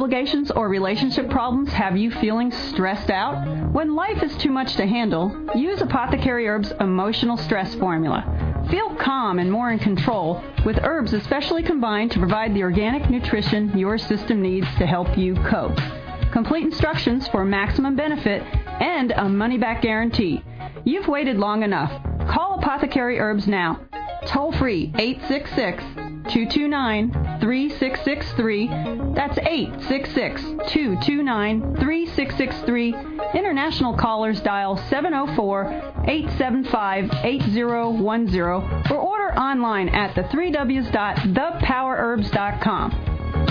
obligations or relationship problems have you feeling stressed out? When life is too much to handle, use Apothecary Herbs Emotional Stress Formula. Feel calm and more in control with herbs especially combined to provide the organic nutrition your system needs to help you cope. Complete instructions for maximum benefit and a money-back guarantee. You've waited long enough. Call Apothecary Herbs now. Toll free 866-229-3663. That's 866-229-3663. International callers dial 704-875-8010 or order online at the3ws.thepowerherbs.com.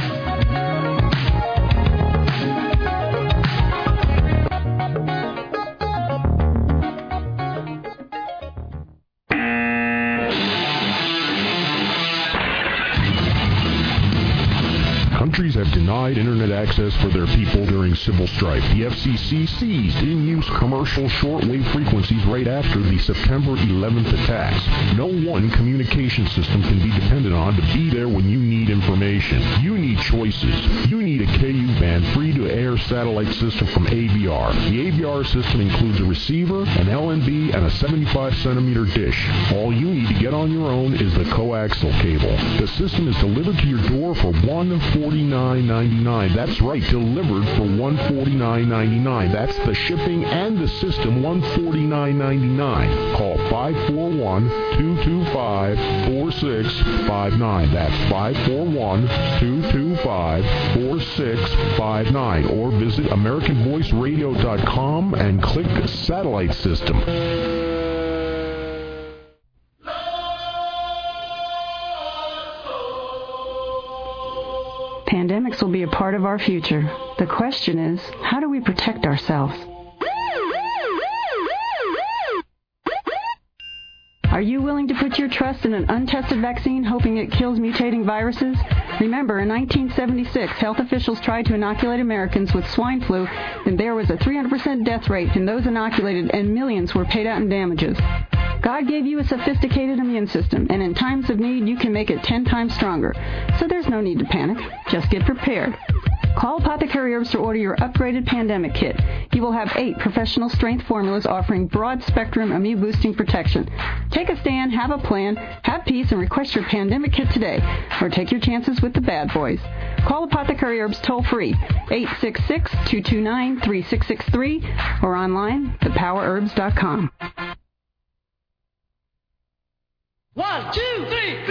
Countries have denied Internet access for their people during civil strife. The FCC seized in-use commercial shortwave frequencies right after the September 11th attacks. No one communication system can be depended on to be there when you need information. You need choices. You need a KU-band free-to-air satellite system from ABR. The ABR system includes a receiver, an LNB, and a 75-centimeter dish. All you need to get on your own is the coaxial cable. The system is delivered to your door for $149.99. That's right, delivered for $149.99. That's the shipping and the system, $149.99. Call 541-225-4659. That's 541-225-4659. Or visit AmericanVoiceRadio.com and click Satellite System. Pandemics will be a part of our future. The question is, how do we protect ourselves? Are you willing to put your trust in an untested vaccine hoping it kills mutating viruses? Remember, in 1976, health officials tried to inoculate Americans with swine flu, and there was a 300% death rate in those inoculated, and millions were paid out in damages. God gave you a sophisticated immune system, and in times of need, you can make it 10 times stronger. So there's no need to panic. Just get prepared. Call Apothecary Herbs to order your upgraded pandemic kit. You will have 8 professional strength formulas offering broad-spectrum immune-boosting protection. Take a stand, have a plan, have peace, and request your pandemic kit today, or take your chances with the bad boys. Call Apothecary Herbs toll-free, 866-229-3663, or online, thepowerherbs.com. 1, 2, 3.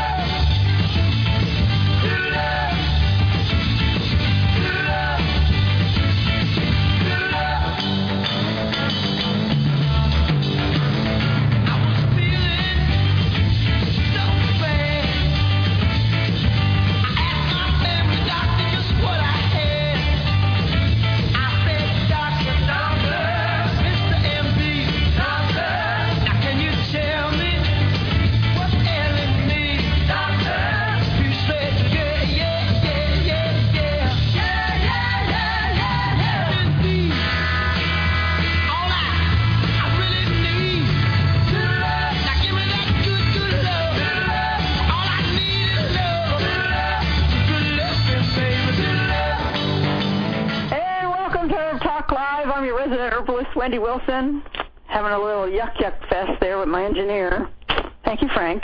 I'm your resident herbalist, Wendy Wilson, having a little yuck fest there with my engineer. Thank you, Frank.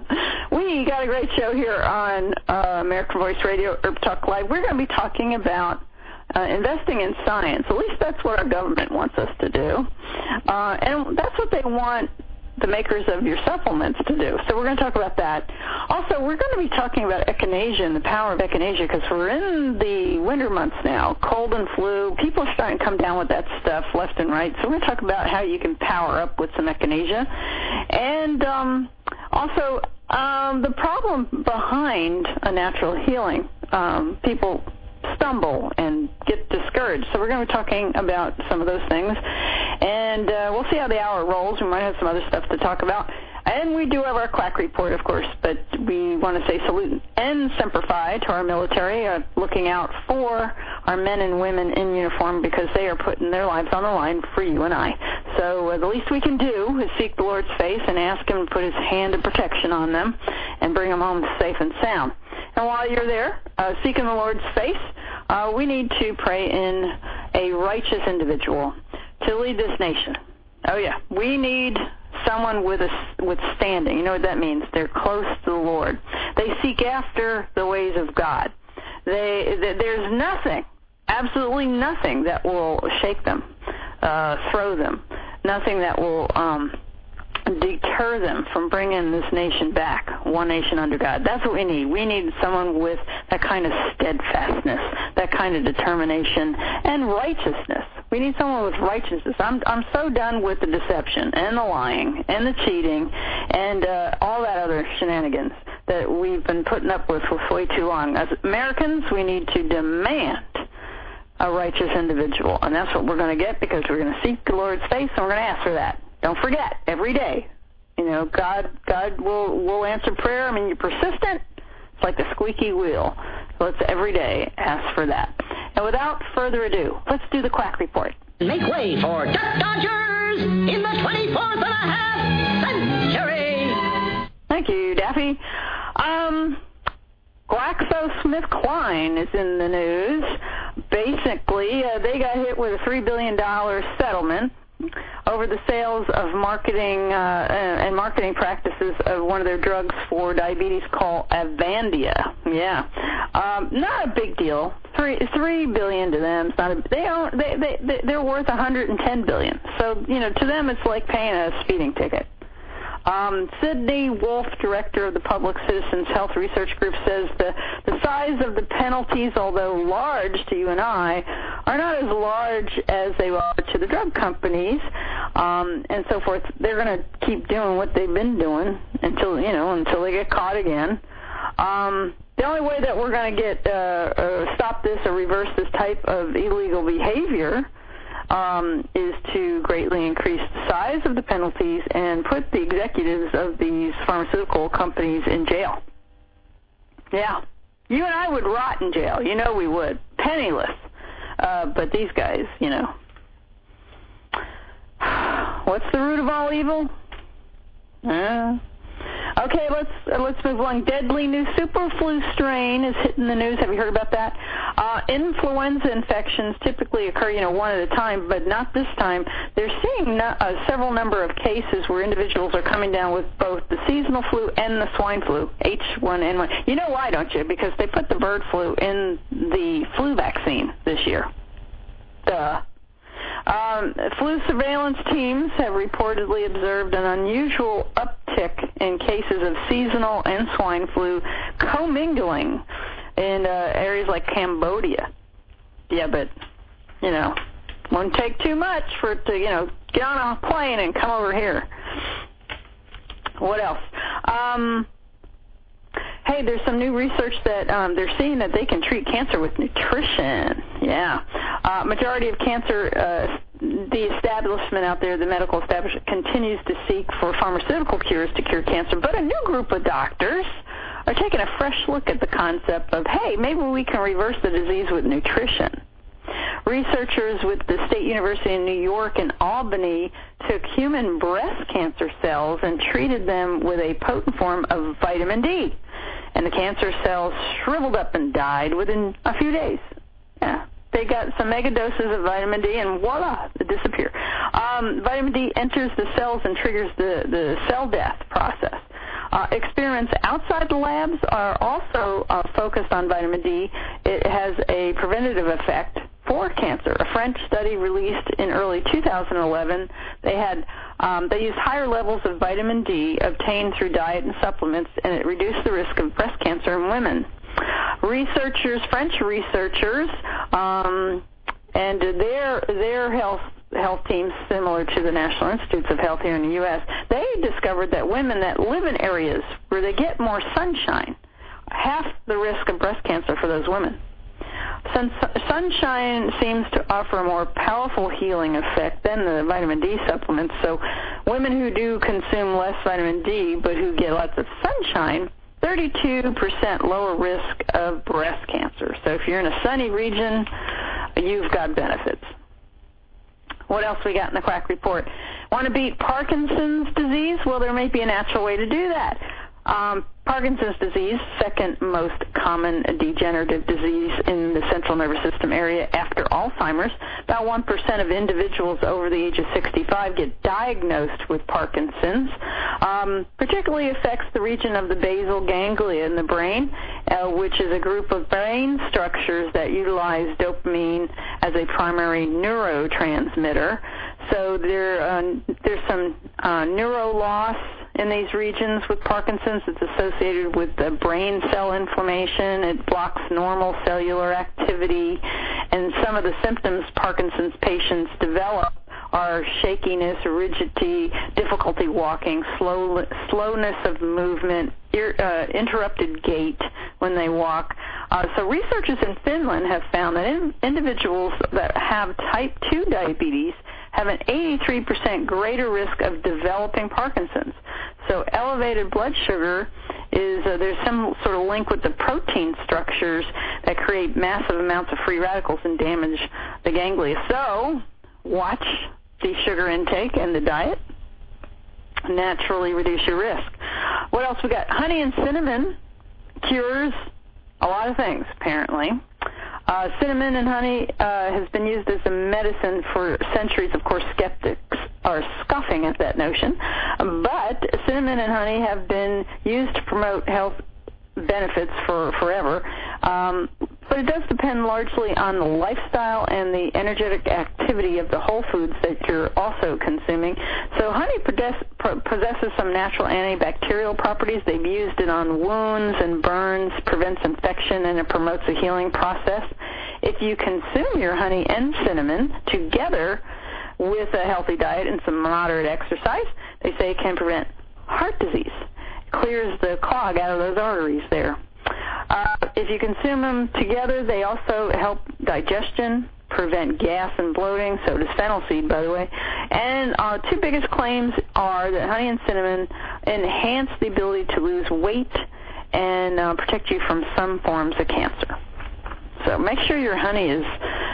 We got a great show here on American Voice Radio, Herb Talk Live. We're going to be talking about investing in science. At least that's what our government wants us to do. And that's what they want the makers of your supplements to do. So we're going to talk about that. Also, we're going to be talking about echinacea and the power of echinacea because we're in the winter months now, cold and flu. People are starting to come down with that stuff left and right. So we're going to talk about how you can power up with some echinacea. And also the problem behind a natural healing. People stumble and get discouraged. So we're going to be talking about some of those things. And we'll see how the hour rolls. We might have some other stuff to talk about. And we do have our quack report, of course, but we want to say salute and semper fi to our military, looking out for our men and women in uniform because they are putting their lives on the line for you and I. So the least we can do is seek the Lord's face and ask him to put his hand of protection on them and bring them home safe and sound. And while you're there, seeking the Lord's face, We need to pray in a righteous individual to lead this nation. Oh, yeah. We need someone with standing. You know what that means? They're close to the Lord. They seek after the ways of God. There's nothing, absolutely nothing that will shake them, throw them, nothing that will deter them from bringing this nation back, one nation under God. That's what we need. We need someone with that kind of steadfastness, that kind of determination, and righteousness. We need someone with righteousness. I'm so done with the deception and the lying and the cheating and all that other shenanigans that we've been putting up with for way too long. As Americans, we need to demand a righteous individual, and that's what we're going to get because we're going to seek the Lord's face and we're going to ask for that. Don't forget, every day, God will answer prayer. I mean, you're persistent. It's like the squeaky wheel. So let's every day ask for that. And without further ado, let's do the Quack Report. Make way for Duck Dodgers in the 24th and a half century. Thank you, Daffy. GlaxoSmithKline is in the news. Basically, they got hit with a $3 billion settlement over the sales of marketing and marketing practices of one of their drugs for diabetes called Avandia. Yeah, not a big deal. $3 billion to them. It's not they're worth $110 billion. So to them it's like paying a speeding ticket. Sydney Wolf, director of the Public Citizens Health Research Group, says the size of the penalties, although large to you and I, are not as large as they are to the drug companies, and so forth. They're going to keep doing what they've been doing until they get caught again. The only way that we're going to get stop this or reverse this type of illegal behavior is to greatly increase the size of the penalties and put the executives of these pharmaceutical companies in jail. Yeah. You and I would rot in jail. We would. Penniless. But these guys, What's the root of all evil? Okay, let's move along. Deadly new super flu strain is hitting the news. Have you heard about that? Influenza infections typically occur, one at a time, but not this time. They're seeing several number of cases where individuals are coming down with both the seasonal flu and the swine flu, H1N1. You know why, don't you? Because they put the bird flu in the flu vaccine this year. Duh. Flu surveillance teams have reportedly observed an unusual uptick in cases of seasonal and swine flu commingling in areas like Cambodia. Yeah, but, won't take too much for it to, get on a plane and come over here. What else? Hey, there's some new research that they're seeing that they can treat cancer with nutrition. Yeah. Majority of cancer, the establishment out there, the medical establishment, continues to seek for pharmaceutical cures to cure cancer. But a new group of doctors are taking a fresh look at the concept of, hey, maybe we can reverse the disease with nutrition. Researchers with the State University in New York and Albany took human breast cancer cells and treated them with a potent form of vitamin D. And the cancer cells shriveled up and died within a few days. Yeah. They got some mega doses of vitamin D, and voila, it disappeared. Vitamin D enters the cells and triggers the cell death process. Experiments outside the labs are also focused on vitamin D. It has a preventative effect for cancer. A French study released in early 2011, they used higher levels of vitamin D obtained through diet and supplements, and it reduced the risk of breast cancer in women. French researchers, and their health teams, similar to the National Institutes of Health here in the U.S., they discovered that women that live in areas where they get more sunshine, half the risk of breast cancer for those women. Sunshine seems to offer a more powerful healing effect than the vitamin D supplements, so women who do consume less vitamin D but who get lots of sunshine, 32% lower risk of breast cancer. So if you're in a sunny region, you've got benefits. What else we got in the Quack Report? Want to beat Parkinson's disease? Well, there may be a natural way to do that. Parkinson's disease, second most common degenerative disease in the central nervous system area after Alzheimer's. About 1% of individuals over the age of 65 get diagnosed with Parkinson's. Particularly affects the region of the basal ganglia in the brain, which is a group of brain structures that utilize dopamine as a primary neurotransmitter. So there's some neuro loss in these regions with Parkinson's. It's associated with the brain cell inflammation. It blocks normal cellular activity. And some of the symptoms Parkinson's patients develop are shakiness, rigidity, difficulty walking, slowness of movement, interrupted gait when they walk. So researchers in Finland have found that individuals that have type 2 diabetes have an 83% greater risk of developing Parkinson's. So elevated blood sugar is, there's some sort of link with the protein structures that create massive amounts of free radicals and damage the ganglia. So watch the sugar intake and the diet. Naturally reduce your risk. What else we got? Honey and cinnamon cures a lot of things, apparently. Cinnamon and honey has been used as a medicine for centuries. Of course, skeptics are scoffing at that notion. But cinnamon and honey have been used to promote health benefits for forever. But it does depend largely on the lifestyle and the energetic activity of the whole foods that you're also consuming. So honey possesses some natural antibacterial properties. They've used it on wounds and burns, prevents infection, and it promotes a healing process. If you consume your honey and cinnamon together with a healthy diet and some moderate exercise, they say it can prevent heart disease. It clears the clog out of those arteries there. If you consume them together, they also help digestion, prevent gas and bloating. So does fennel seed, by the way. And two biggest claims are that honey and cinnamon enhance the ability to lose weight and protect you from some forms of cancer. So make sure your honey is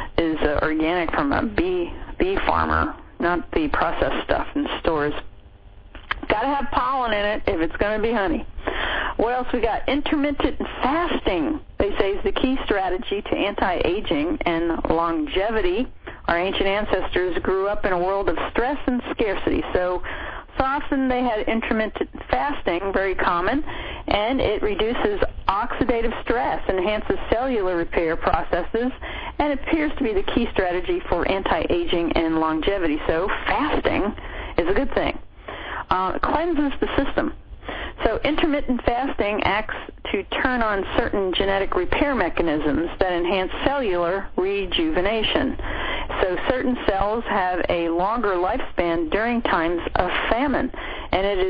organic from a bee farmer, not the processed stuff in stores. Got to have pollen in it if it's going to be honey. What else we got? Intermittent fasting, they say, is the key strategy to anti-aging and longevity. Our ancient ancestors grew up in a world of stress and scarcity, so often they had intermittent fasting, very common, and it reduces oxidative stress, enhances cellular repair processes, and appears to be the key strategy for anti-aging and longevity. So fasting is a good thing. It cleanses the system. So intermittent fasting acts to turn on certain genetic repair mechanisms that enhance cellular rejuvenation. So certain cells have a longer lifespan during times of famine, and it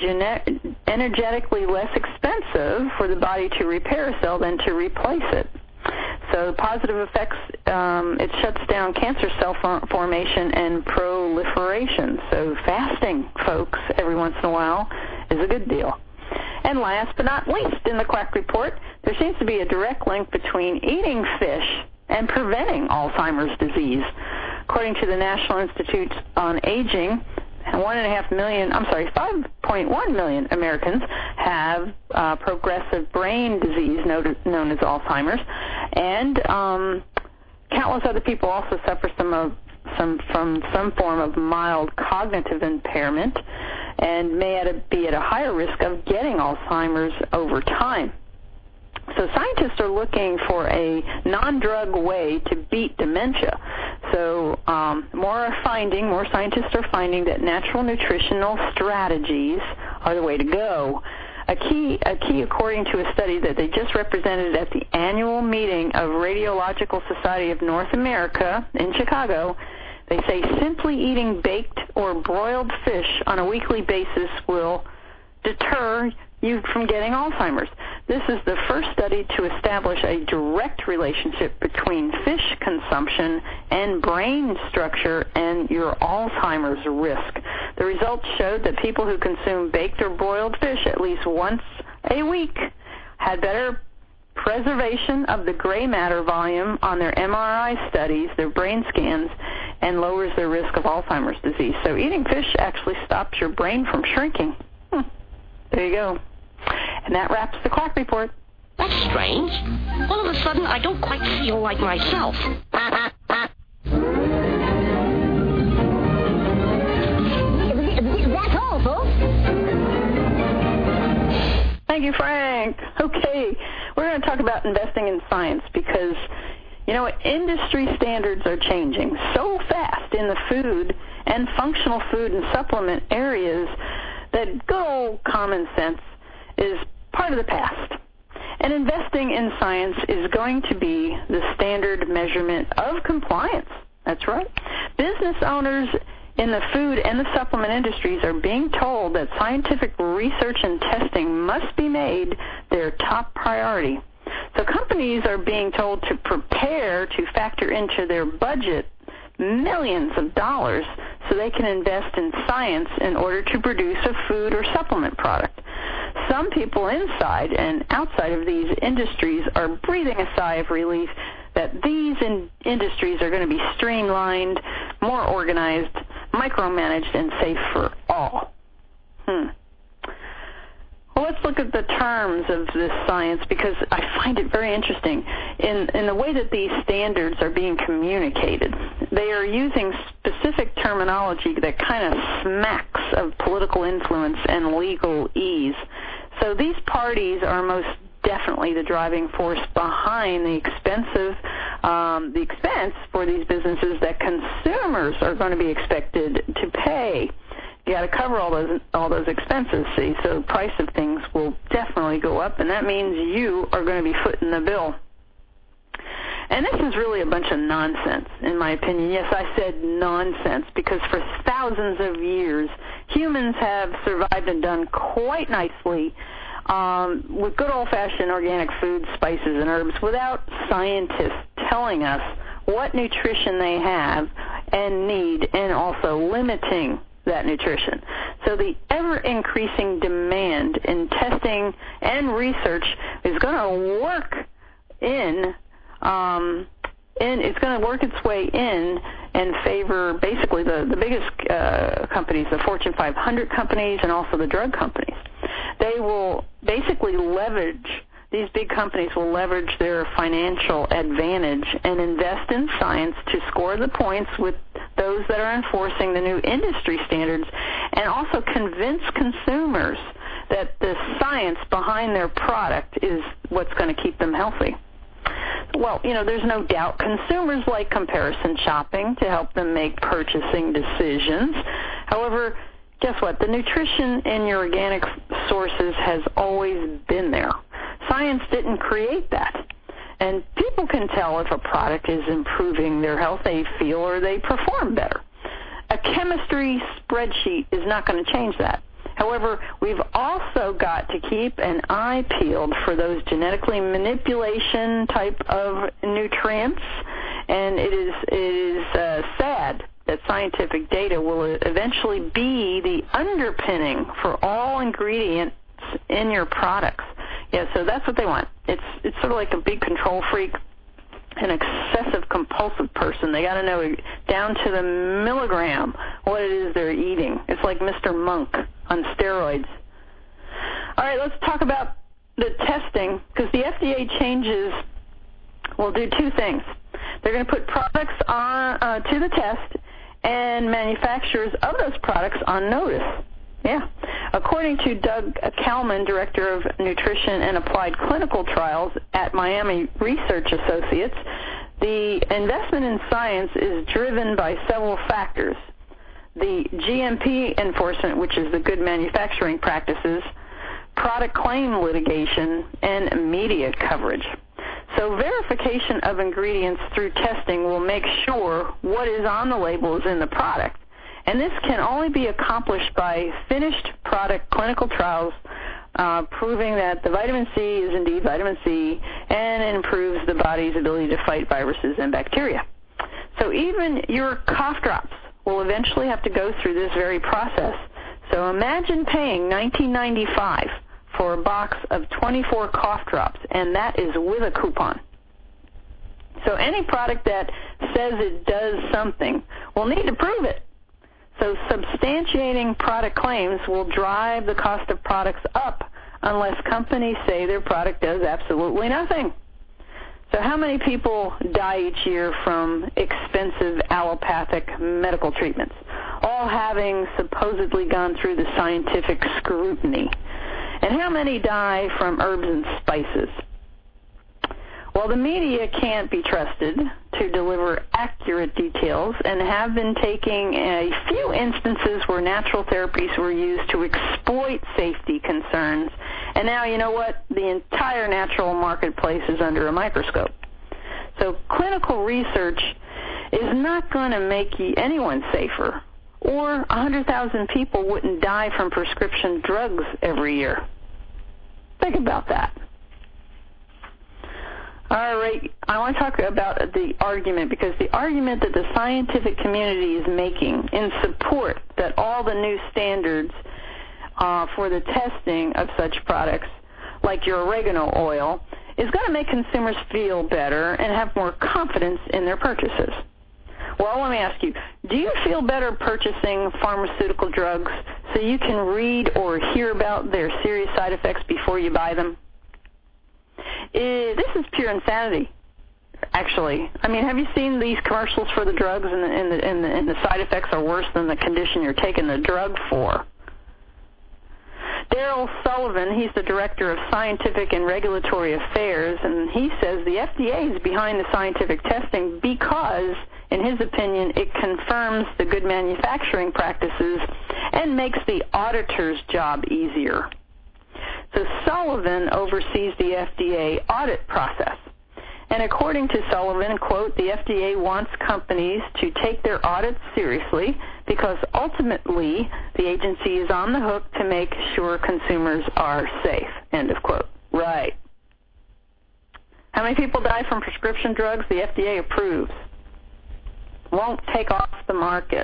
is energetically less expensive for the body to repair a cell than to replace it. So positive effects, it shuts down cancer cell formation and proliferation. So fasting, folks, every once in a while is a good deal. And last but not least, in the Quack Report, there seems to be a direct link between eating fish and preventing Alzheimer's disease. According to the National Institute on Aging, 5.1 million Americans have progressive brain disease known as Alzheimer's, and countless other people also suffer from some form of mild cognitive impairment and may be at a higher risk of getting Alzheimer's over time. So scientists are looking for a non-drug way to beat dementia. So more scientists are finding that natural nutritional strategies are the way to go. A key according to a study that they just represented at the annual meeting of Radiological Society of North America in Chicago, they say simply eating baked or broiled fish on a weekly basis will deter you from getting Alzheimer's. This is the first study to establish a direct relationship between fish consumption and brain structure and your Alzheimer's risk. The results showed that people who consume baked or broiled fish at least once a week had better preservation of the gray matter volume on their MRI studies, their brain scans, and lowers their risk of Alzheimer's disease. So eating fish actually stops your brain from shrinking. There you go. And that wraps the Quack Report. That's strange. All of a sudden, I don't quite feel like myself. That's all, folks. Thank you, Frank. Okay, we're going to talk about investing in science because, you know, industry standards are changing so fast in the food and functional food and supplement areas that good old common sense is part of the past. And investing in science is going to be the standard measurement of compliance. That's right. Business owners in the food and the supplement industries are being told that scientific research and testing must be made their top priority. So companies are being told to prepare to factor into their budget millions of dollars so they can invest in science in order to produce a food or supplement product. Some people inside and outside of these industries are breathing a sigh of relief that these industries are going to be streamlined, more organized, micromanaged, and safe for all. Well, let's look at the terms of this science because I find it very interesting in the way that these standards are being communicated. They are using specific terminology that kind of smacks of political influence and legal ease. So these parties are most definitely the driving force behind the expense for these businesses that consumers are going to be expected to pay. You got to cover all those expenses, see, so the price of things will definitely go up, and that means you are going to be footing the bill. And this is really a bunch of nonsense, in my opinion. Yes, I said nonsense, because for thousands of years, humans have survived and done quite nicely with good old-fashioned organic foods, spices, and herbs without scientists telling us what nutrition they have and need, and also limiting that nutrition. So the ever-increasing demand in testing and research is going to work it's going to work its way in and favor basically the biggest companies, the Fortune 500 companies, and also the drug companies. They will basically these big companies will leverage their financial advantage and invest in science to score the points with those that are enforcing the new industry standards, and also convince consumers that the science behind their product is what's going to keep them healthy. Well, you know, there's no doubt consumers like comparison shopping to help them make purchasing decisions. However, guess what? The nutrition in your organic sources has always been there. Science didn't create that. And people can tell if a product is improving their health, they feel, or they perform better. A chemistry spreadsheet is not going to change that. However, we've also got to keep an eye peeled for those genetically manipulation type of nutrients, and it is sad that scientific data will eventually be the underpinning for all ingredients in your products. Yeah, so that's what they want. It's sort of like a big control freak, an excessive compulsive person. They got to know down to the milligram what it is they're eating. It's like Mr. Monk on steroids. All right, let's talk about the testing, because the FDA changes will do two things. They're going to put products on to the test and manufacturers of those products on notice. Yeah. According to Doug Kalman, Director of Nutrition and Applied Clinical Trials at Miami Research Associates, the investment in science is driven by several factors. The GMP enforcement, which is the good manufacturing practices, product claim litigation, and media coverage. So verification of ingredients through testing will make sure what is on the label is in the product. And this can only be accomplished by finished product clinical trials proving that the vitamin C is indeed vitamin C, and it improves the body's ability to fight viruses and bacteria. So even your cough drops will eventually have to go through this very process. So imagine paying $19.95 for a box of 24 cough drops, and that is with a coupon. So any product that says it does something will need to prove it. So substantiating product claims will drive the cost of products up unless companies say their product does absolutely nothing. So how many people die each year from expensive allopathic medical treatments, all having supposedly gone through the scientific scrutiny? And how many die from herbs and spices? Well, the media can't be trusted to deliver accurate details and have been taking a few instances where natural therapies were used to exploit safety concerns. And now, you know what? The entire natural marketplace is under a microscope. So clinical research is not going to make anyone safer, or 100,000 people wouldn't die from prescription drugs every year. Think about that. All right, I want to talk about the argument, because the argument that the scientific community is making in support that all the new standards for the testing of such products, like your oregano oil, is going to make consumers feel better and have more confidence in their purchases. Well, let me ask you, do you feel better purchasing pharmaceutical drugs so you can read or hear about their serious side effects before you buy them? This is pure insanity, actually. I mean, have you seen these commercials for the drugs, and the side effects are worse than the condition you're taking the drug for? Daryl Sullivan, he's the Director of Scientific and Regulatory Affairs, and he says the FDA is behind the scientific testing because, in his opinion, it confirms the good manufacturing practices and makes the auditor's job easier. So Sullivan oversees the FDA audit process. And according to Sullivan, quote, the FDA wants companies to take their audits seriously because ultimately the agency is on the hook to make sure consumers are safe, end of quote. Right. How many people die from prescription drugs the FDA approves? Won't take off the market.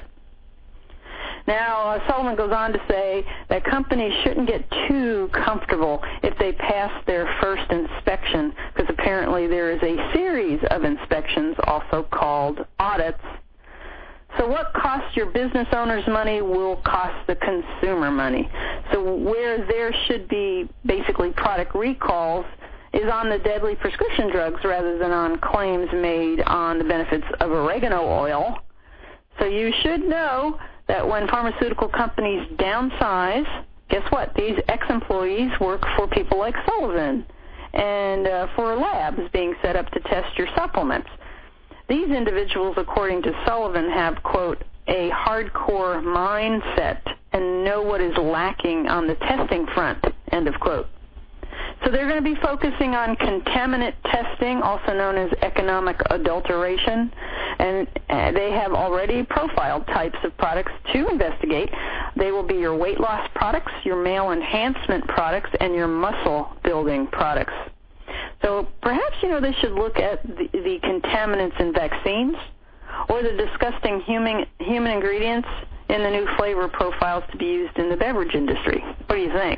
Now, Sullivan goes on to say that companies shouldn't get too comfortable if they pass their first inspection, because apparently there is a series of inspections, also called audits. So what costs your business owners money will cost the consumer money. So where there should be basically product recalls is on the deadly prescription drugs rather than on claims made on the benefits of oregano oil. So you should know that when pharmaceutical companies downsize, guess what? These ex-employees work for people like Sullivan and for labs being set up to test your supplements. These individuals, according to Sullivan, have, quote, a hardcore mindset and know what is lacking on the testing front, end of quote. So they're going to be focusing on contaminant testing, also known as economic adulteration, and they have already profiled types of products to investigate. They will be your weight loss products, your male enhancement products, and your muscle building products. So perhaps, they should look at the contaminants in vaccines or the disgusting human ingredients in the new flavor profiles to be used in the beverage industry. What do you think?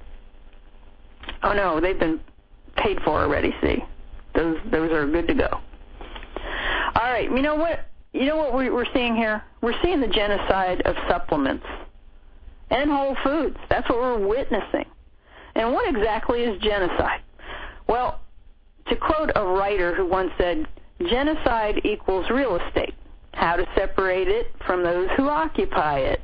Oh, no, they've been paid for already, see. Those are good to go. All right, you know what we're seeing here? We're seeing the genocide of supplements and whole foods. That's what we're witnessing. And what exactly is genocide? Well, to quote a writer who once said, genocide equals real estate. How to separate it from those who occupy it.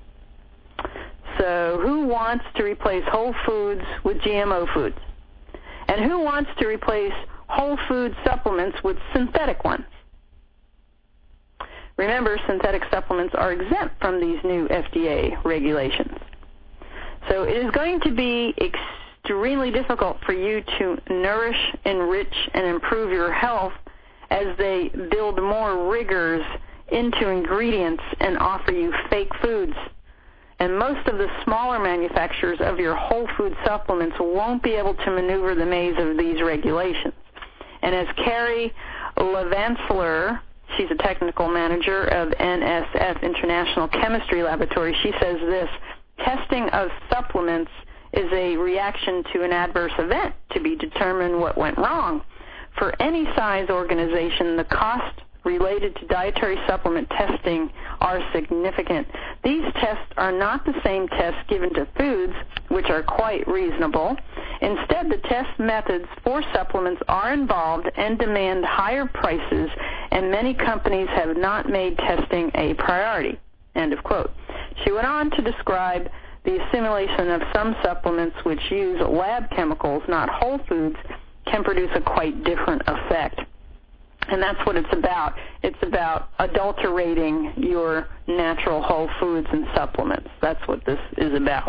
So who wants to replace whole foods with GMO foods? And who wants to replace whole food supplements with synthetic ones? Remember, synthetic supplements are exempt from these new FDA regulations. So it is going to be extremely difficult for you to nourish, enrich, and improve your health as they build more rigors into ingredients and offer you fake foods. And most of the smaller manufacturers of your whole food supplements won't be able to maneuver the maze of these regulations. And as Carrie Levansler, she's a technical manager of NSF International Chemistry Laboratory, she says this, testing of supplements is a reaction to an adverse event to be determined what went wrong. For any size organization, the cost related to dietary supplement testing are significant. These tests are not the same tests given to foods, which are quite reasonable. Instead, the test methods for supplements are involved and demand higher prices, and many companies have not made testing a priority. End of quote. She went on to describe the assimilation of some supplements which use lab chemicals, not whole foods, can produce a quite different effect. And that's what it's about. It's about adulterating your natural whole foods and supplements. That's what this is about.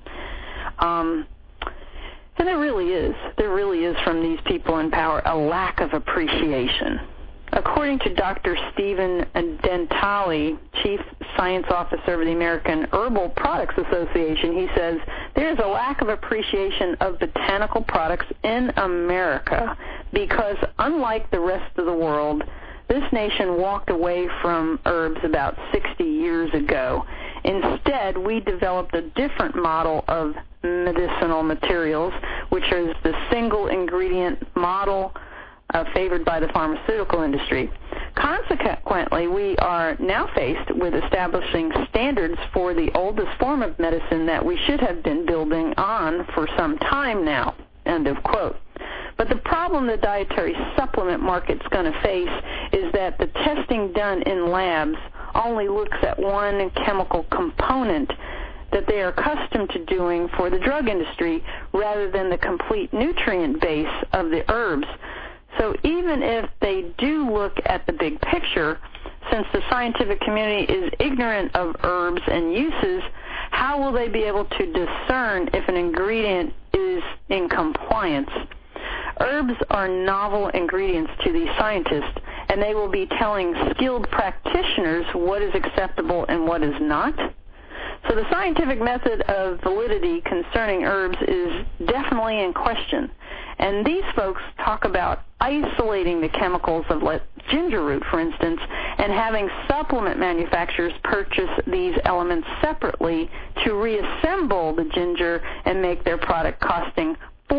And there really is from these people in power a lack of appreciation. According to Dr. Stephen Dentale, Chief Science Officer of the American Herbal Products Association, he says, there's a lack of appreciation of botanical products in America because, unlike the rest of the world, this nation walked away from herbs about 60 years ago. Instead, we developed a different model of medicinal materials, which is the single-ingredient model favored by the pharmaceutical industry. Consequently, we are now faced with establishing standards for the oldest form of medicine that we should have been building on for some time now. End of quote. But the problem the dietary supplement market's going to face is that the testing done in labs only looks at one chemical component that they are accustomed to doing for the drug industry rather than the complete nutrient base of the herbs. So even if they do look at the big picture, since the scientific community is ignorant of herbs and uses, how will they be able to discern if an ingredient is in compliance? Herbs are novel ingredients to these scientists, and they will be telling skilled practitioners what is acceptable and what is not. So the scientific method of validity concerning herbs is definitely in question. And these folks talk about isolating the chemicals of ginger root, for instance, and having supplement manufacturers purchase these elements separately to reassemble the ginger and make their product costing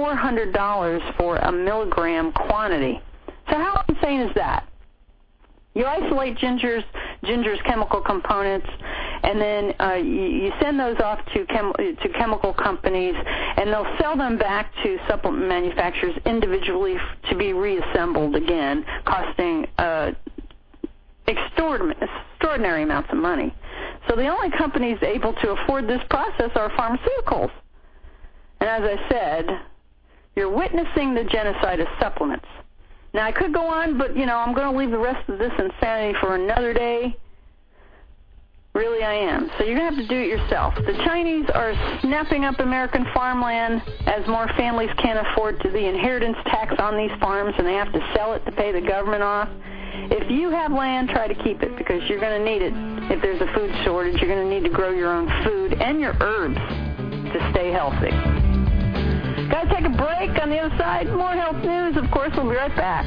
$400 for a milligram quantity. So how insane is that? You isolate ginger's chemical components, and then you send those off to chemical companies, and they'll sell them back to supplement manufacturers individually to be reassembled again, costing extraordinary amounts of money. So the only companies able to afford this process are pharmaceuticals. And as I said, you're witnessing the genocide of supplements. Now, I could go on, but, I'm going to leave the rest of this insanity for another day. Really, I am. So you're going to have to do it yourself. The Chinese are snapping up American farmland as more families can't afford the inheritance tax on these farms, and they have to sell it to pay the government off. If you have land, try to keep it, because you're going to need it. If there's a food shortage, you're going to need to grow your own food and your herbs to stay healthy. Got to take a break. On the other side, more health news. Of course, we'll be right back.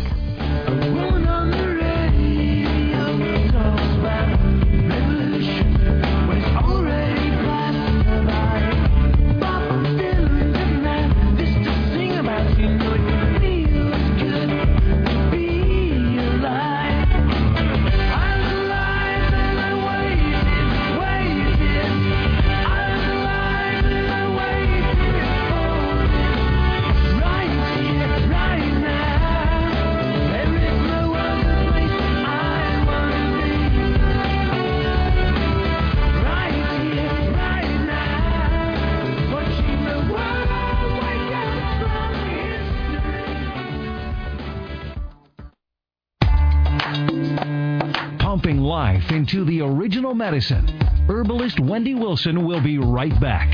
Pumping life into the original medicine. Herbalist Wendy Wilson will be right back.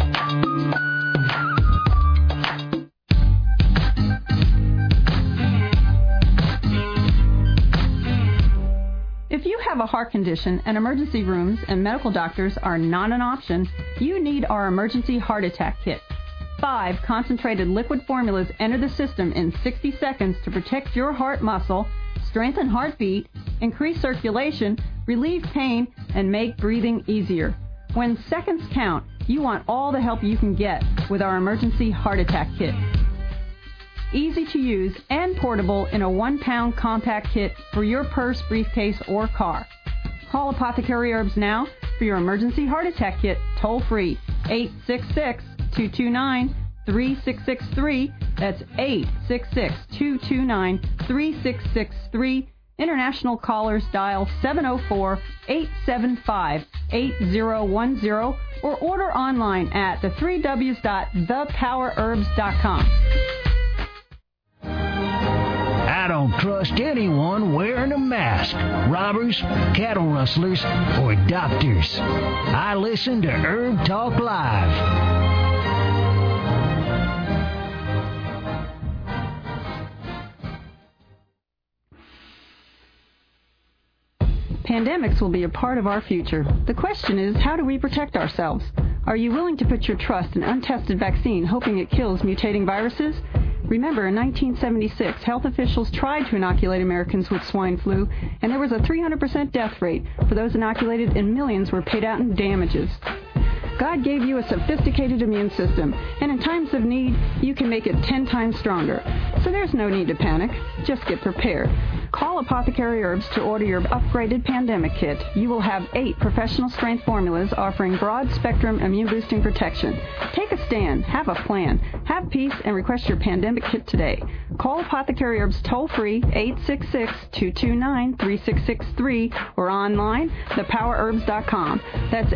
If you have a heart condition and emergency rooms and medical doctors are not an option, you need our emergency heart attack kit. 5 concentrated liquid formulas enter the system in 60 seconds to protect your heart muscle, strengthen heartbeat, increase circulation, relieve pain, and make breathing easier. When seconds count, you want all the help you can get with our emergency heart attack kit. easy to use, and portable in a 1-pound compact kit for your purse, briefcase, or car. Call Apothecary Herbs now for your emergency heart attack kit, toll-free, 866-229-3663. That's 866-229-3663. International callers dial 704-875-8010 or order online at the3ws.thepowerherbs.com. I don't trust anyone wearing a mask. Robbers, cattle rustlers, or doctors. I listen to Herb Talk Live. Pandemics will be a part of our future. The question is, how do we protect ourselves? Are you willing to put your trust in untested vaccine, hoping it kills mutating viruses? Remember, in 1976, health officials tried to inoculate Americans with swine flu, and there was a 300% death rate for those inoculated, and millions were paid out in damages. God gave you a sophisticated immune system, and in times of need, you can make it 10 times stronger. So there's no need to panic. Just get prepared. Call Apothecary Herbs to order your upgraded pandemic kit. You will have 8 professional-strength formulas offering broad-spectrum immune-boosting protection. Take a stand. Have a plan. Have peace and request your pandemic kit today. Call Apothecary Herbs toll-free, 866-229-3663, or online, thepowerherbs.com. That's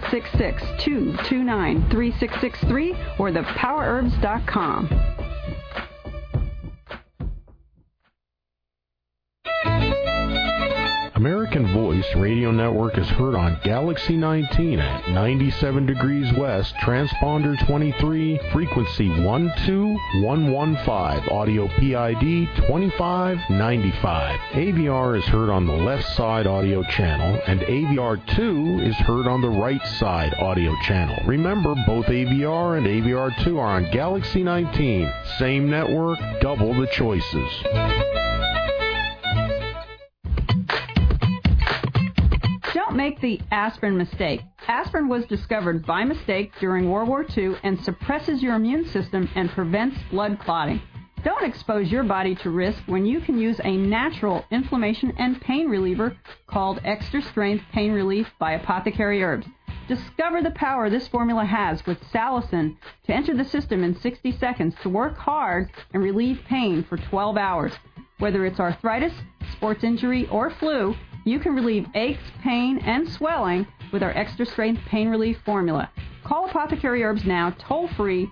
866-229-3663, or thepowerherbs.com. American Voice Radio Network is heard on Galaxy 19 at 97 degrees west, transponder 23, frequency 12115, audio PID 2595. AVR is heard on the left side audio channel, and AVR2 is heard on the right side audio channel. Remember, both AVR and AVR2 are on Galaxy 19. Same network, double the choices. Don't make the aspirin mistake. Aspirin was discovered by mistake during World War II and suppresses your immune system and prevents blood clotting. Don't expose your body to risk when you can use a natural inflammation and pain reliever called Extra Strength Pain Relief by Apothecary Herbs. Discover the power this formula has with salicin to enter the system in 60 seconds to work hard and relieve pain for 12 hours. Whether it's arthritis, sports injury, or flu, you can relieve aches, pain, and swelling with our Extra Strength Pain Relief formula. Call Apothecary Herbs now, toll-free,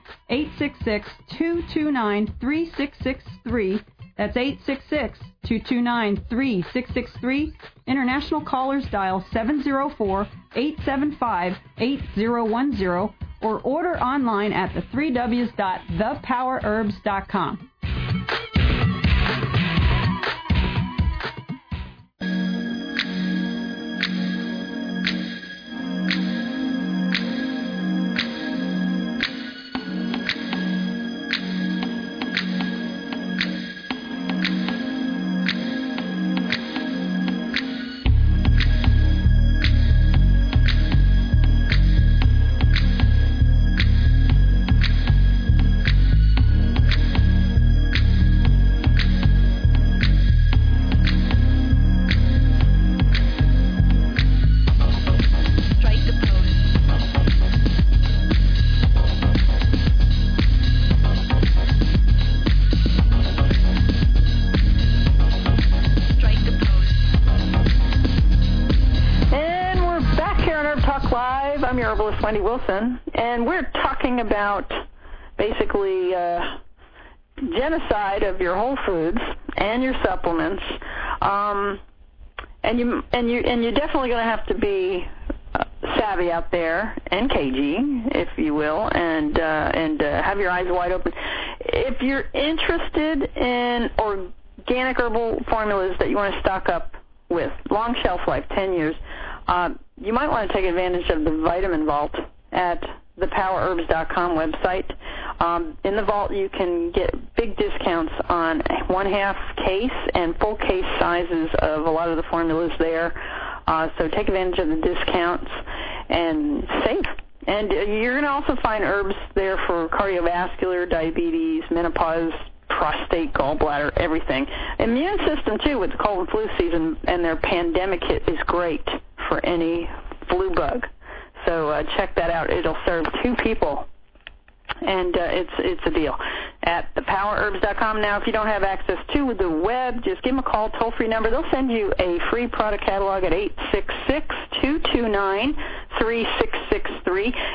866-229-3663. That's 866-229-3663. International callers dial 704-875-8010 or order online at the3ws.thepowerherbs.com. Wendy Wilson, and we're talking about basically genocide of your whole foods and your supplements, and you're definitely going to have to be savvy out there and cagey, if you will, and have your eyes wide open. If you're interested in organic herbal formulas that you want to stock up with, long shelf life, 10 years, you might want to take advantage of the Vitamin Vault at thepowerherbs.com website. In the vault, you can get big discounts on 1/2 case and full case sizes of a lot of the formulas there. So take advantage of the discounts and save. And you're going to also find herbs there for cardiovascular, diabetes, menopause, prostate, gallbladder, everything. Immune system, too, with the cold and flu season and their pandemic kit is great for any flu bug. So check that out. It'll serve 2 people. And it's a deal. At thepowerherbs.com. Now, if you don't have access to the web, just give them a call, toll-free number. They'll send you a free product catalog at 866-229-3663,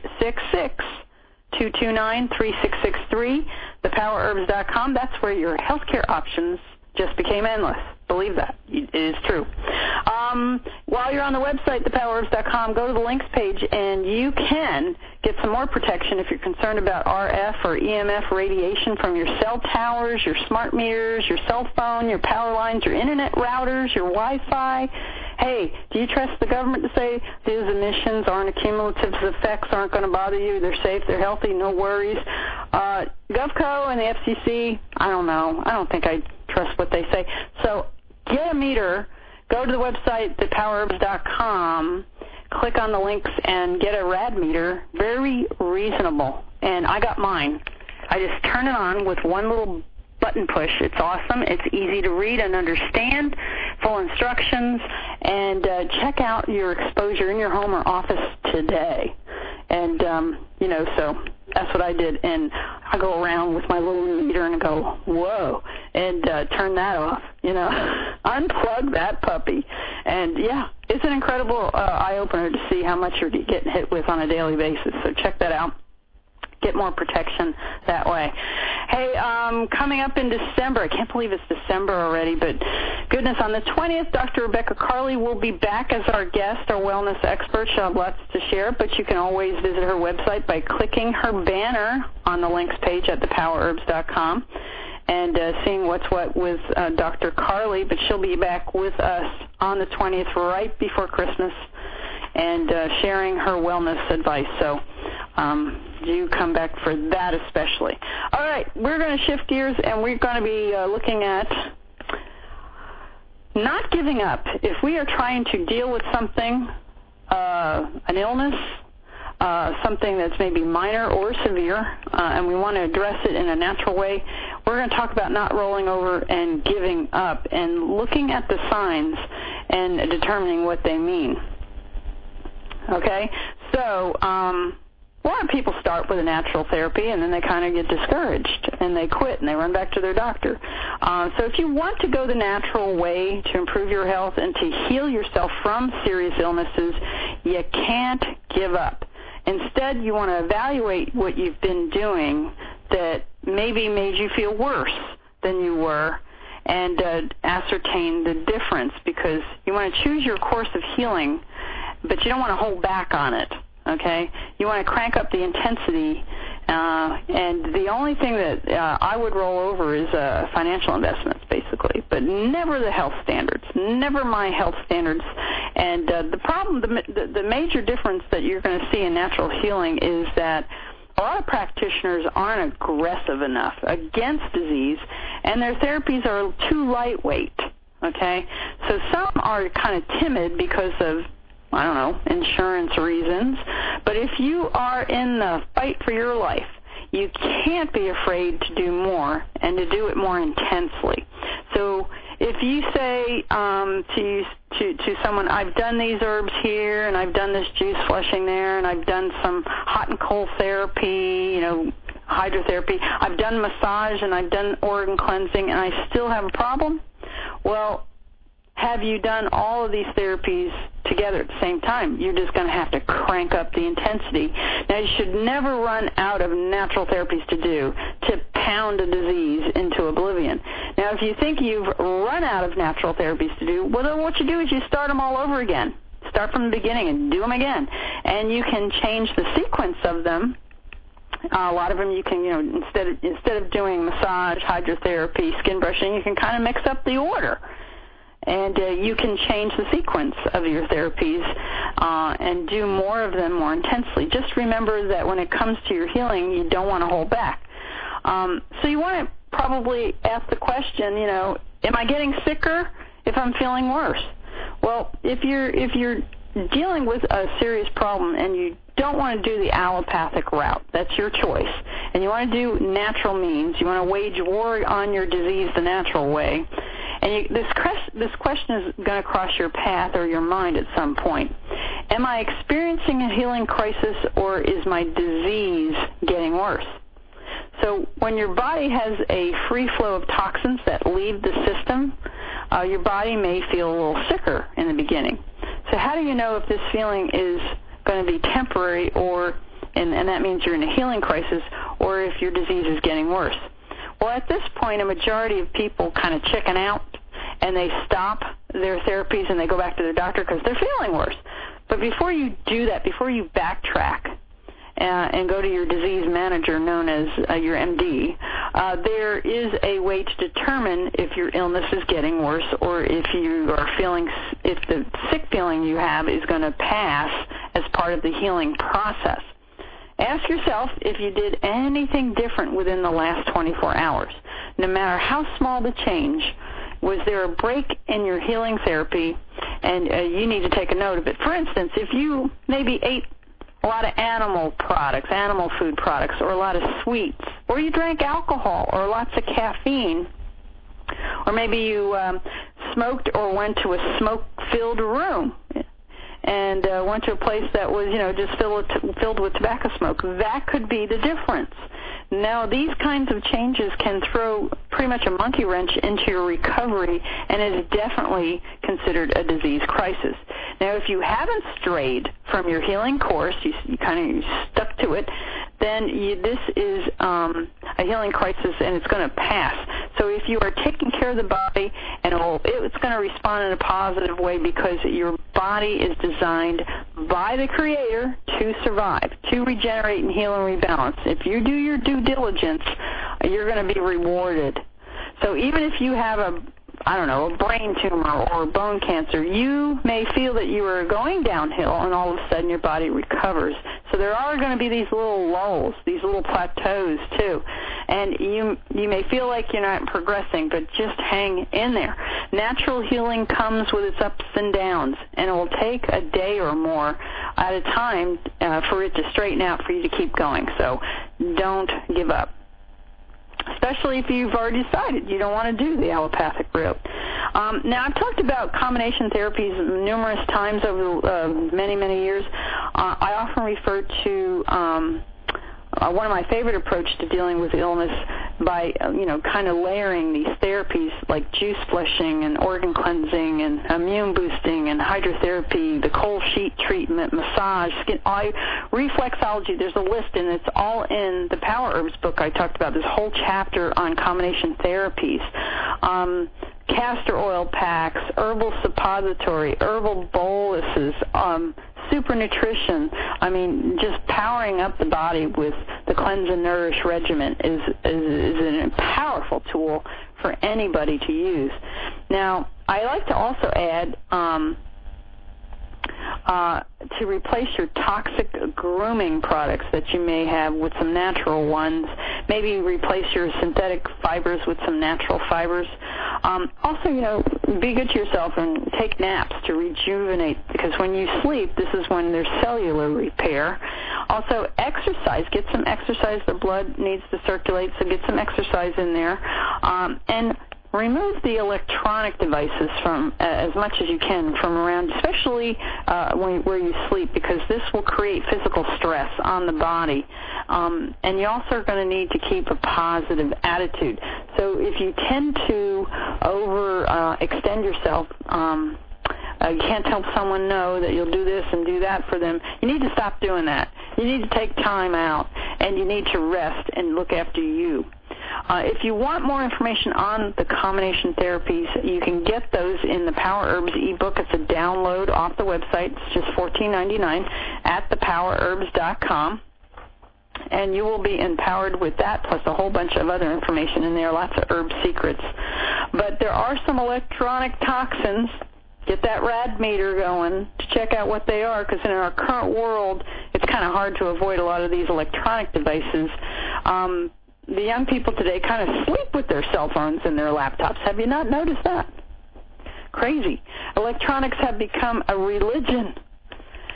866-229-3663, thepowerherbs.com. That's where your healthcare options just became endless. Believe that. It is true. While you're on the website, thepowerherbs.com, go to the links page, and you can get some more protection if you're concerned about RF or EMF radiation from your cell towers, your smart meters, your cell phone, your power lines, your internet routers, your Wi-Fi. Hey, do you trust the government to say these emissions aren't cumulative effects, aren't going to bother you, they're safe, they're healthy, no worries? GovCo and the FCC, I don't know. I don't think I trust what they say. So get a meter, go to the website, thepowerherbs.com, click on the links, and get a rad meter. Very reasonable. And I got mine. I just turn it on with one little button push. It's awesome. It's easy to read and understand, full instructions, and check out your exposure in your home or office today. And, so that's what I did. And I go around with my little meter and go, whoa, and turn that off, unplug that puppy. And, yeah, it's an incredible eye-opener to see how much you're getting hit with on a daily basis. So check that out. Get more protection that way. Hey, coming up in December, I can't believe it's December already, but goodness, on the 20th, Dr. Rebecca Carley will be back as our guest, our wellness expert. She'll have lots to share, but you can always visit her website by clicking her banner on the links page at thepowerherbs.com and seeing what's what with Dr. Carley, but she'll be back with us on the 20th right before Christmas and sharing her wellness advice. So do come back for that especially. All right, we're going to shift gears, and we're going to be looking at not giving up. If we are trying to deal with something, an illness, something that's maybe minor or severe, and we want to address it in a natural way, we're going to talk about not rolling over and giving up and looking at the signs and determining what they mean. Okay? So, a lot of people start with a natural therapy, and then they kind of get discouraged, and they quit, and they run back to their doctor. So if you want to go the natural way to improve your health and to heal yourself from serious illnesses, you can't give up. Instead, you want to evaluate what you've been doing that maybe made you feel worse than you were and ascertain the difference, because you want to choose your course of healing, but you don't want to hold back on it. Okay, you want to crank up the intensity, and the only thing that I would roll over is financial investments, basically, but never the health standards, never my health standards. And the problem, the major difference that you're going to see in natural healing is that a lot of practitioners aren't aggressive enough against disease, and their therapies are too lightweight. Okay, so some are kind of timid because of, I don't know, insurance reasons. But if you are in the fight for your life, you can't be afraid to do more and to do it more intensely. So if you say to someone, I've done these herbs here, and I've done this juice flushing there, and I've done some hot and cold therapy, hydrotherapy, I've done massage, and I've done organ cleansing, and I still have a problem, well, have you done all of these therapies together at the same time? You're just going to have to crank up the intensity. Now, you should never run out of natural therapies to pound a disease into oblivion. Now, if you think you've run out of natural therapies to do, well, then what you do is you start them all over again. Start from the beginning and do them again. And you can change the sequence of them. A lot of them you can, instead of doing massage, hydrotherapy, skin brushing, you can kind of mix up the order. And you can change the sequence of your therapies and do more of them more intensely. Just remember that when it comes to your healing, you don't want to hold back. So you want to probably ask the question, am I getting sicker if I'm feeling worse? Well, if you're dealing with a serious problem and you don't want to do the allopathic route, that's your choice, and you want to do natural means, you want to wage war on your disease the natural way, and this question is going to cross your path or your mind at some point. Am I experiencing a healing crisis, or is my disease getting worse? So when your body has a free flow of toxins that leave the system, your body may feel a little sicker in the beginning. So how do you know if this feeling is going to be temporary, and that means you're in a healing crisis, or if your disease is getting worse? Well, at this point, a majority of people kind of chicken out, and they stop their therapies and they go back to their doctor because they're feeling worse. But before you do that, before you backtrack and go to your disease manager, known as your MD, there is a way to determine if your illness is getting worse, or if the sick feeling you have is going to pass as part of the healing process. Ask yourself if you did anything different within the last 24 hours. No matter how small the change, was there a break in your healing therapy, and you need to take a note of it. For instance, if you maybe ate a lot of animal food products, or a lot of sweets, or you drank alcohol, or lots of caffeine, or maybe you smoked or went to a smoke-filled room and went to a place that was, just filled with tobacco smoke, that could be the difference. Now, these kinds of changes can throw pretty much a monkey wrench into your recovery, and is definitely considered a disease crisis. Now, if you haven't strayed from your healing course, you kind of stuck to it, then this is a healing crisis, and it's going to pass. So if you are taking care of the body, and it's going to respond in a positive way, because your body is designed by the Creator to survive, to regenerate and heal and rebalance. If you do your due diligence, you're going to be rewarded. So even if you have a brain tumor or bone cancer, you may feel that you are going downhill, and all of a sudden your body recovers. So there are going to be these little lulls, these little plateaus too. And you may feel like you're not progressing, but just hang in there. Natural healing comes with its ups and downs, and it will take a day or more at a time for it to straighten out, for you to keep going. So don't give up, especially if you've already decided you don't want to do the allopathic route. Now, I've talked about combination therapies numerous times over many, many years. I often refer to one of my favorite approaches to dealing with illness by, kind of layering these therapies like juice flushing and organ cleansing and immune boosting and hydrotherapy, the cold sheet treatment, massage, skin, reflexology. There's a list, and it's all in the Power Herbs book. I talked about this whole chapter on combination therapies. Castor oil packs, herbal suppository, herbal boluses, super nutrition. Just powering up the body with the Cleanse and Nourish regimen is a powerful tool for anybody to use. Now, I like to also add to replace your toxic grooming products that you may have with some natural ones. Maybe replace your synthetic fibers with some natural fibers. Also, be good to yourself and take naps to rejuvenate, because when you sleep, this is when there's cellular repair. Also, exercise. Get some exercise. The blood needs to circulate, so get some exercise in there. And remove the electronic devices from as much as you can from around, especially where you sleep, because this will create physical stress on the body. And you also are going to need to keep a positive attitude. So if you tend to extend yourself, you can't tell someone no, that you'll do this and do that for them. You need to stop doing that. You need to take time out, and you need to rest and look after you. If you want more information on the combination therapies, you can get those in the Power Herbs ebook. It's a download off the website. It's just $14.99 at thepowerherbs.com. And you will be empowered with that, plus a whole bunch of other information in there, lots of herb secrets. But there are some electronic toxins. Get that rad meter going to check out what they are, because in our current world, it's kind of hard to avoid a lot of these electronic devices. The young people today kind of sleep with their cell phones and their laptops. Have you not noticed that? Crazy. Electronics have become a religion.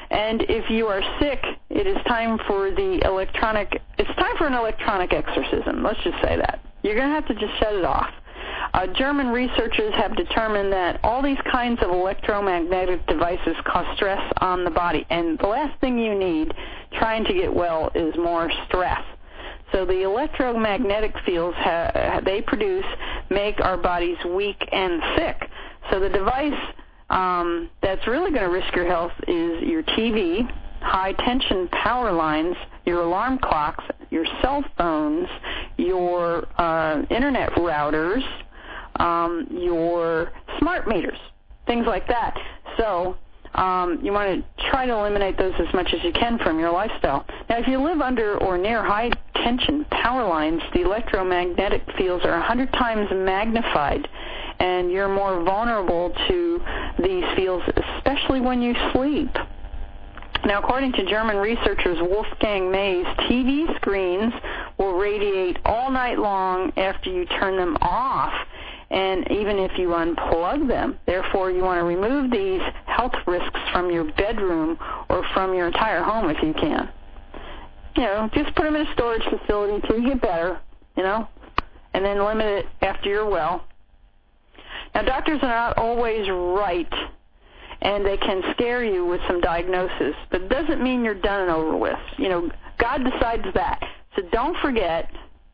And if you are sick, it's time for an electronic exorcism. Let's just say that. You're going to have to just shut it off. German researchers have determined that all these kinds of electromagnetic devices cause stress on the body. And the last thing you need trying to get well is more stress. So the electromagnetic fields they produce make our bodies weak and sick. So the device that's really going to risk your health is your TV, high-tension power lines, your alarm clocks, your cell phones, your internet routers, your smart meters, things like that. So you want to try to eliminate those as much as you can from your lifestyle. Now, if you live under or near high-tension power lines, the electromagnetic fields are 100 times magnified, and you're more vulnerable to these fields, especially when you sleep. Now, according to German researchers Wolfgang May's, TV screens will radiate all night long after you turn them off, and even if you unplug them. Therefore, you want to remove these health risks from your bedroom or from your entire home if you can. Just put them in a storage facility until you get better, and then limit it after you're well. Now, doctors are not always right, and they can scare you with some diagnosis, but it doesn't mean you're done and over with. God decides that. So don't forget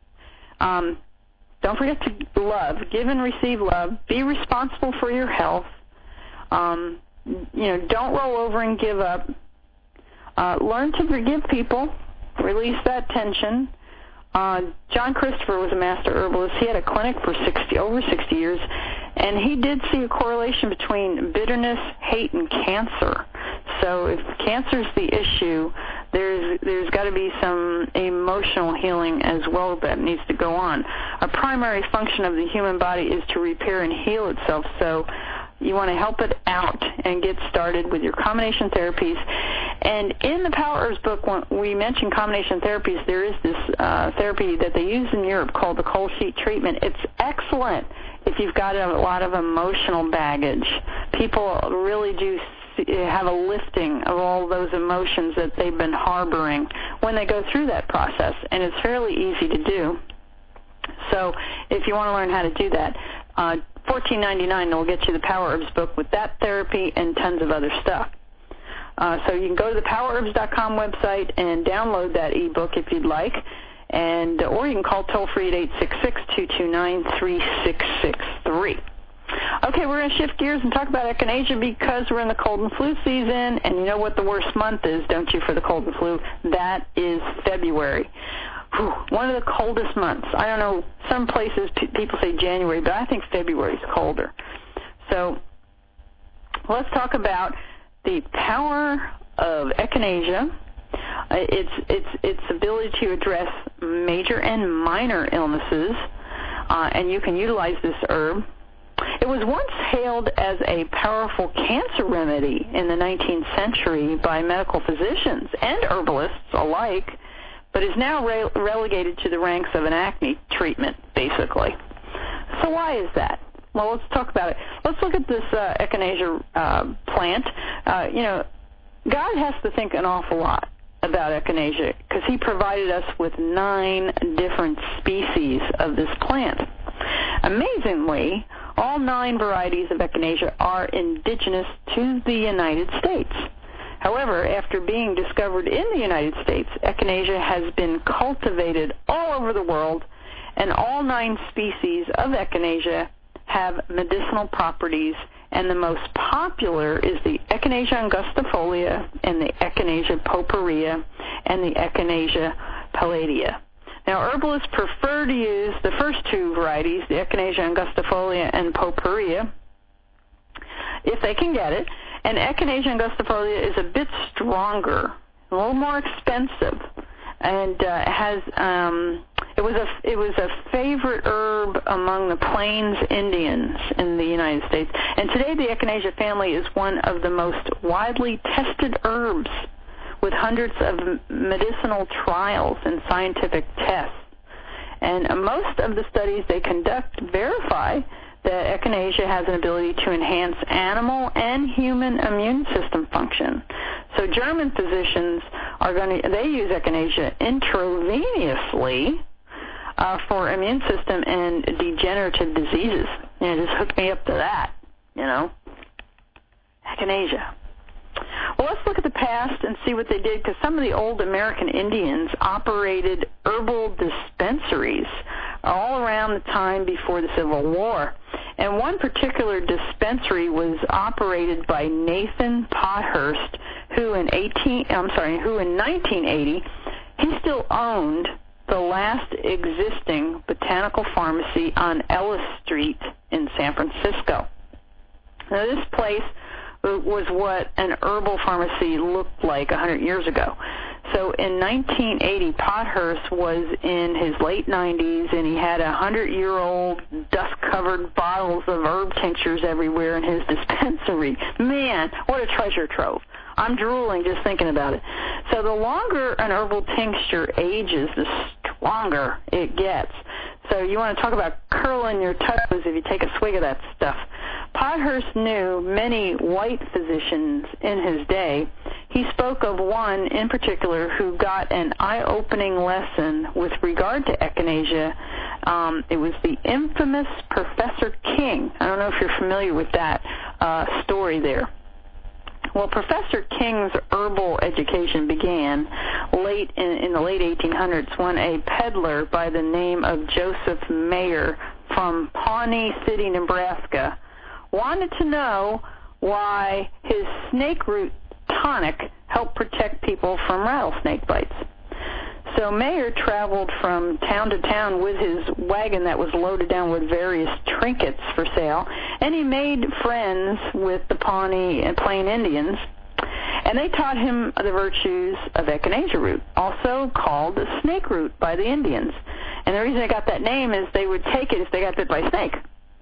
to love, give and receive love, be responsible for your health. Don't roll over and give up. Learn to forgive people, release that tension. John Christopher was a master herbalist. He had a clinic for over 60 years, and he did see a correlation between bitterness, hate, and cancer. So if cancer's the issue, there's got to be some emotional healing as well that needs to go on. A primary function of the human body is to repair and heal itself, so you want to help it out and get started with your combination therapies. And in the Power Herbs book, when we mention combination therapies, there is this therapy that they use in Europe called the cold sheet treatment. It's excellent if you've got a lot of emotional baggage. People really do have a lifting of all those emotions that they've been harboring when they go through that process, and it's fairly easy to do. So if you want to learn how to do that, $14.99 will get you the Power Herbs book with that therapy and tons of other stuff. So you can go to the PowerHerbs.com website and download that ebook if you'd like, or you can call toll-free at 866-229-3663. Okay, we're going to shift gears and talk about echinacea because we're in the cold and flu season, and you know what the worst month is, don't you, for the cold and flu? That is February. One of the coldest months. I don't know, some places people say January, but I think February is colder. So let's talk about the power of echinacea, its ability to address major and minor illnesses, and you can utilize this herb. It was once hailed as a powerful cancer remedy in the 19th century by medical physicians and herbalists alike, but is now relegated to the ranks of an acne treatment, basically. So why is that? Well, let's talk about it. Let's look at this echinacea plant. God has to think an awful lot about echinacea because he provided us with 9 different species of this plant. Amazingly, all 9 varieties of echinacea are indigenous to the United States. However, after being discovered in the United States, echinacea has been cultivated all over the world, and all 9 species of echinacea have medicinal properties, and the most popular is the Echinacea angustifolia and the Echinacea purpurea and the Echinacea palladia. Now, herbalists prefer to use the first 2 varieties, the Echinacea angustifolia and purpurea, if they can get it. And Echinacea angustifolia is a bit stronger, a little more expensive, and it was a favorite herb among the Plains Indians in the United States. And today the Echinacea family is one of the most widely tested herbs, with hundreds of medicinal trials and scientific tests. And most of the studies they conduct verify that echinacea has an ability to enhance animal and human immune system function. So German physicians they use echinacea intravenously for immune system and degenerative diseases. Just hook me up to that, Echinacea. Well, let's look at the past and see what they did, because some of the old American Indians operated herbal dispensaries all around the time before the Civil War. And one particular dispensary was operated by Nathan Pothurst, who in 1980, he still owned the last existing botanical pharmacy on Ellis Street in San Francisco. Now, this place was what an herbal pharmacy looked like 100 years ago. So in 1980, Pothurst was in his late 90s, and he had 100-year-old dust-covered bottles of herb tinctures everywhere in his dispensary. Man, what a treasure trove. I'm drooling just thinking about it. So the longer an herbal tincture ages, the stronger it gets. So you want to talk about curling your toes if you take a swig of that stuff. Pothurst knew many white physicians in his day. He spoke of one in particular who got an eye-opening lesson with regard to echinacea. It was the infamous Professor King. I don't know if you're familiar with that story there. Well, Professor King's herbal education began late in the late 1800s when a peddler by the name of Joseph Mayer from Pawnee City, Nebraska, wanted to know why his snake root tonic helped protect people from rattlesnake bites. So Mayer traveled from town to town with his wagon that was loaded down with various trinkets for sale, and he made friends with the Pawnee and Plain Indians, and they taught him the virtues of echinacea root, also called snake root by the Indians. And the reason they got that name is they would take it if they got bit by a snake.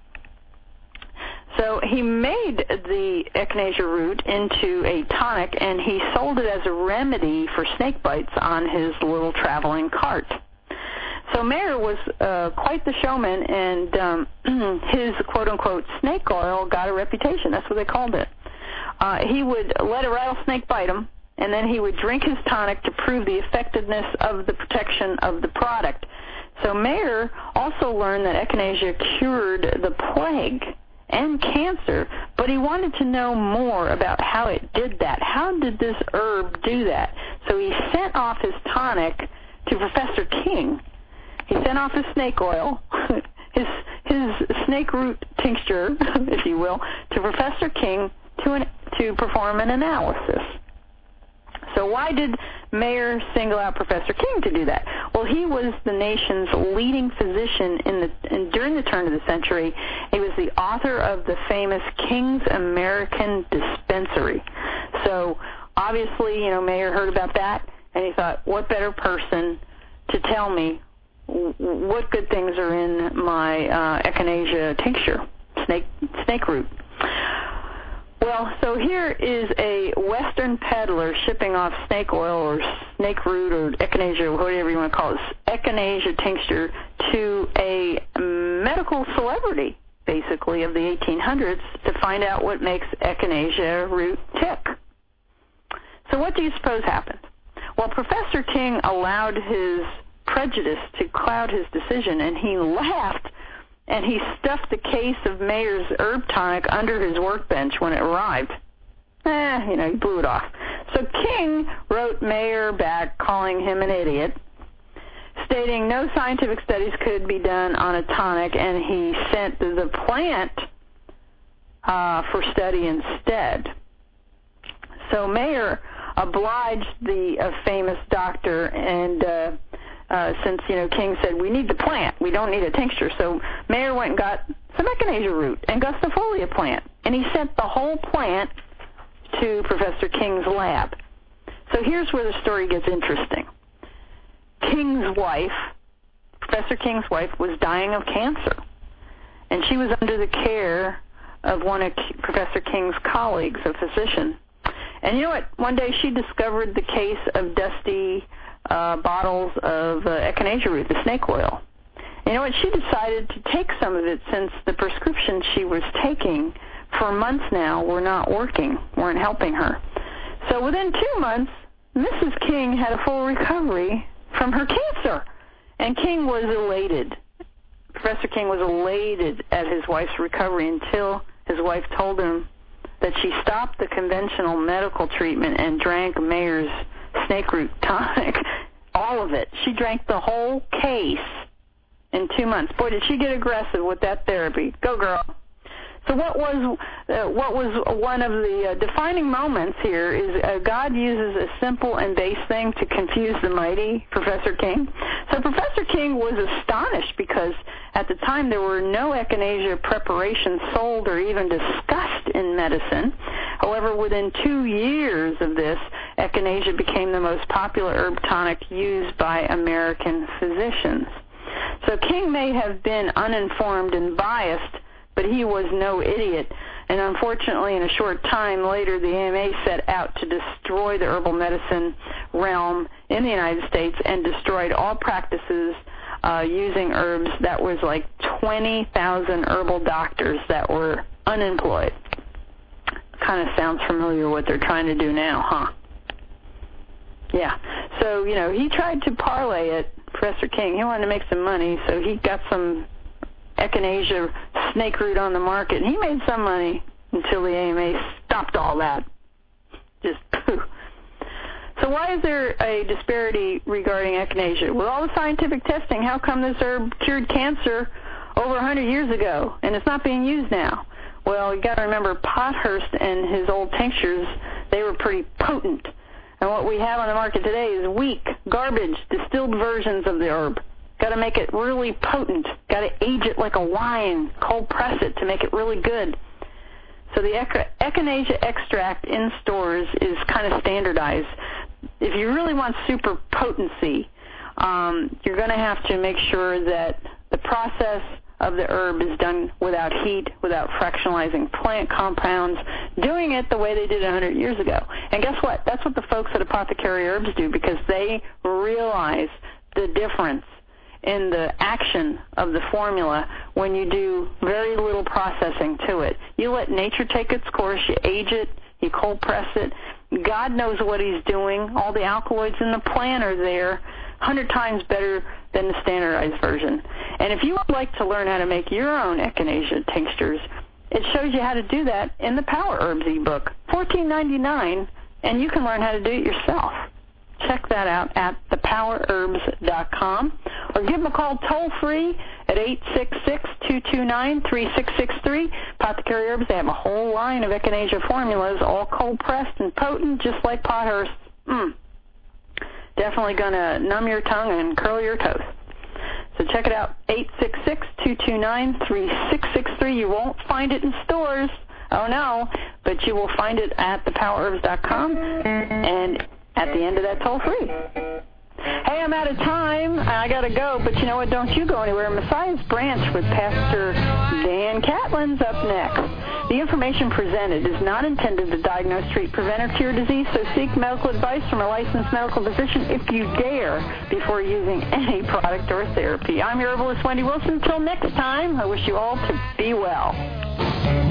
So he made the echinacea root into a tonic, and he sold it as a remedy for snake bites on his little traveling cart. So Mayer was quite the showman, and his quote-unquote snake oil got a reputation. That's what they called it. He would let a rattlesnake bite him, and then he would drink his tonic to prove the effectiveness of the protection of the product. So Mayer also learned that echinacea cured the plague and cancer, but he wanted to know more about how it did that. How did this herb do that? So he sent off his tonic to Professor King. He sent off his snake oil, his snake root tincture, if you will, to Professor King to perform an analysis. So why did Mayer single out Professor King to do that? Well, he was the nation's leading physician during the turn of the century. He was the author of the famous King's American Dispensary. So obviously, Mayer heard about that, and he thought, what better person to tell me what good things are in my echinacea tincture, snake root. Well, so here is a Western peddler shipping off snake oil or snake root or echinacea, whatever you want to call it, echinacea tincture to a medical celebrity, basically, of the 1800s to find out what makes echinacea root tick. So what do you suppose happened? Well, Professor King allowed his prejudice to cloud his decision, and he laughed, and he stuffed the case of Mayer's herb tonic under his workbench when it arrived. He blew it off. So King wrote Mayer back calling him an idiot, stating no scientific studies could be done on a tonic, and he sent the plant for study instead. So Mayer obliged the famous doctor, and since, King said, we need the plant, we don't need a tincture. So Mayer went and got some echinacea root and gustifolia plant, and he sent the whole plant to Professor King's lab. So here's where the story gets interesting. Professor King's wife, was dying of cancer, and she was under the care of one of Professor King's colleagues, a physician. And you know what? One day she discovered the case of dusty bottles of echinacea root, the snake oil. You know what? She decided to take some of it since the prescriptions she was taking for months now weren't helping her. So within 2 months, Mrs. King had a full recovery from her cancer, and King was elated. Professor King was elated at his wife's recovery until his wife told him that she stopped the conventional medical treatment and drank Mayer's snake root tonic. All of it. She drank the whole case in 2 months. Boy, did she get aggressive with that therapy. Go, girl. So what was one of the defining moments here is God uses a simple and base thing to confuse the mighty, Professor King. So Professor King was astonished because at the time there were no echinacea preparations sold or even discussed in medicine. However, within 2 years of this, echinacea became the most popular herb tonic used by American physicians. So King may have been uninformed and biased, but he was no idiot, and unfortunately in a short time later the AMA set out to destroy the herbal medicine realm in the United States and destroyed all practices using herbs. That was like 20,000 herbal doctors that were unemployed. Kind of sounds familiar what they're trying to do now, huh? Yeah. So, he tried to parlay it, Professor King. He wanted to make some money, so he got some echinacea snake root on the market, and he made some money until the AMA stopped all that. Just poof. So why is there a disparity regarding echinacea? With all the scientific testing, how come this herb cured cancer over 100 years ago, and it's not being used now? Well, you got to remember Pothurst and his old tinctures, they were pretty potent. And what we have on the market today is weak, garbage, distilled versions of the herb. Got to make it really potent. Got to age it like a wine, cold press it to make it really good. So the echinacea extract in stores is kind of standardized. If you really want super potency, you're going to have to make sure that the process of the herb is done without heat, without fractionalizing plant compounds, doing it the way they did 100 years ago. And guess what? That's what the folks at Apothecary Herbs do, because they realize the difference in the action of the formula when you do very little processing to it. You let nature take its course, you age it, you cold press it. God knows what he's doing. All the alkaloids in the plant are there, 100 times better than the standardized version. And if you would like to learn how to make your own echinacea tinctures, it shows you how to do that in the Power Herbs ebook, $14.99, and you can learn how to do it yourself. Check that out at thepowerherbs.com, or give them a call toll-free at 866-229-3663. Apothecary Herbs, they have a whole line of echinacea formulas, all cold-pressed and potent, just like Pothurst. Definitely going to numb your tongue and curl your toes. So check it out, 866-229-3663. You won't find it in stores, oh no, but you will find it at thepowerherbs.com and at the end of that toll-free. Hey, I'm out of time. I got to go, but you know what? Don't you go anywhere. Messiah's Branch with Pastor Dan Catlin's up next. The information presented is not intended to diagnose, treat, prevent, or cure disease, so seek medical advice from a licensed medical physician if you dare before using any product or therapy. I'm your herbalist, Wendy Wilson. Until next time, I wish you all to be well.